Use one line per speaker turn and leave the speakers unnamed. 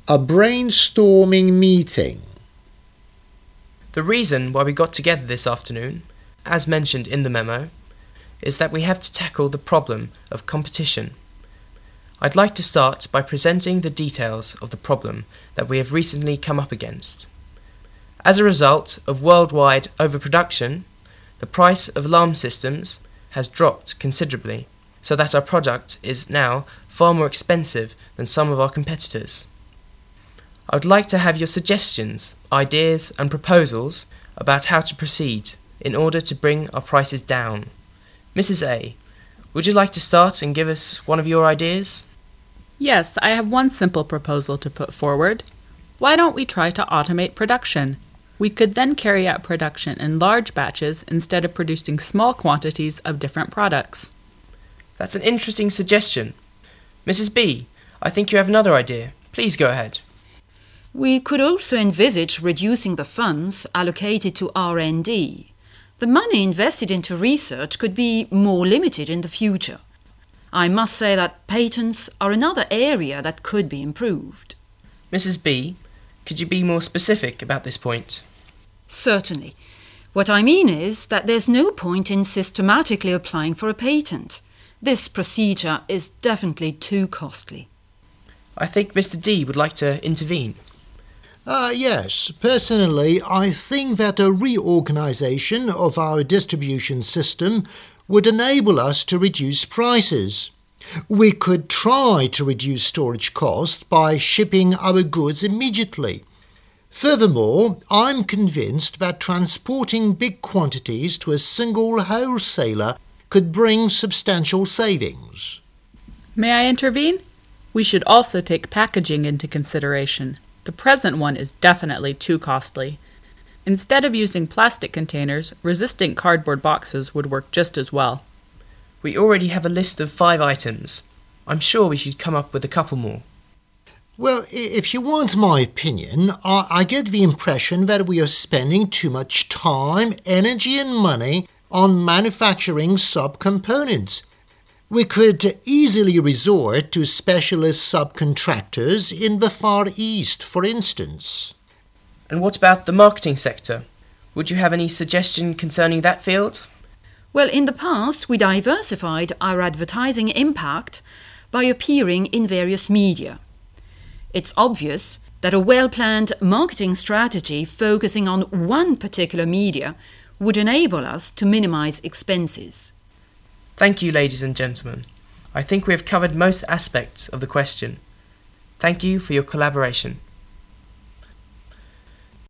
A brainstorming meeting.
The reason why we got together this afternoon, as mentioned in the memo, is that we have to tackle the problem of competition. I'd like to start by presenting the details of the problem that we have recently come up against. As a result of worldwide overproduction, the price of alarm systems has dropped considerably, so that our product is now far more expensive than some of our competitors. I would like to have your suggestions, ideas and proposals about how to proceed in order to bring our prices down. Mrs. A, would you like to start and give us one of your ideas?
Yes, I have one simple proposal to put forward. Why don't we try to automate production? We could then carry out production in large batches instead of producing small quantities of different products.
That's an interesting suggestion. Mrs. B, I think you have another idea. Please go ahead.
We could also envisage reducing the funds allocated to R&D. The money invested into research could be more limited in the future. I must say that patents are another area that could be improved.
Mrs. B, could you be more specific about this point?
Certainly. What I mean is that there's no point in systematically applying for a patent. This procedure is definitely too costly.
I think Mr. D would like to intervene.
Yes, personally, I think that a reorganisation of our distribution system would enable us to reduce prices. We could try to reduce storage costs by shipping our goods immediately. Furthermore, I'm convinced that transporting big quantities to a single wholesaler could bring substantial savings.
May I intervene? We should also take packaging into consideration. The present one is definitely too costly. Instead of using plastic containers, resistant cardboard boxes would work just as well.
We already have a list of 5 items. I'm sure we should come up with a couple more.
Well, if you want my opinion, I get the impression that we are spending too much time, energy and money on manufacturing subcomponents. We could easily resort to specialist subcontractors in the Far East, for instance.
And what about the marketing sector? Would you have any suggestion concerning that field?
Well, in the past, we diversified our advertising impact by appearing in various media. It's obvious that a well-planned marketing strategy focusing on one particular media would enable us to minimize expenses.
Thank you, ladies and gentlemen. I think we have covered most aspects of the question. Thank you for your collaboration.